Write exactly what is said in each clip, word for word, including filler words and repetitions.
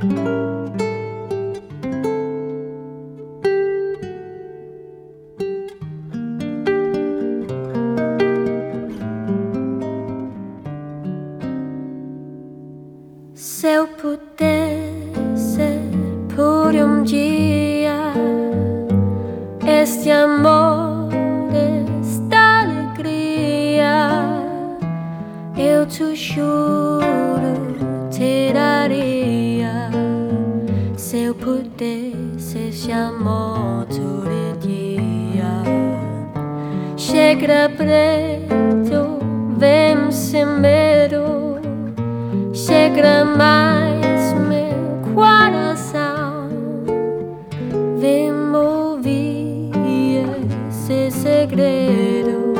Se eu pudesse por um dia este amor, esta alegria, eu te juro, te daria. Se eu pudesse este amor todo dia, chega preto, vem sem medo, chega mais meu coração, vem ouvir esse segredo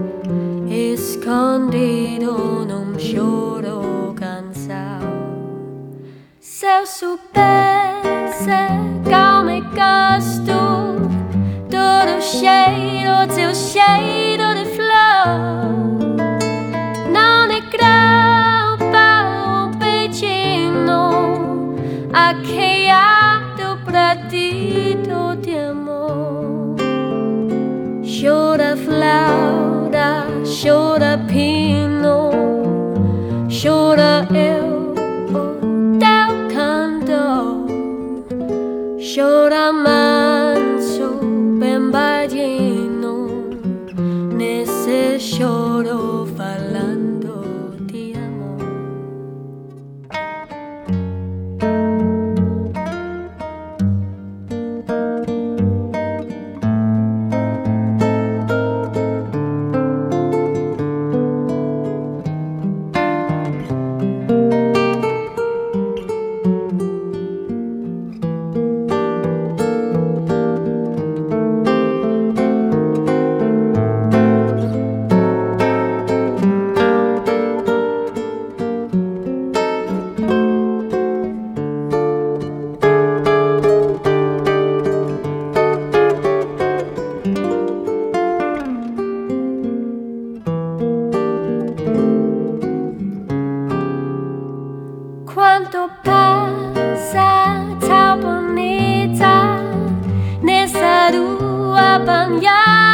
escondido num choro cansado. Se eu soubesse como é gosto todo cheiro, teu cheiro de flor, não é grão um beijinho arqueado pra ti de amor. Chora flauta, chora pino, chora eu, o teu canto, chora manso, bem baixinho, nesse choro falando de amor. Quanto passa tão bonita nessa rua banhada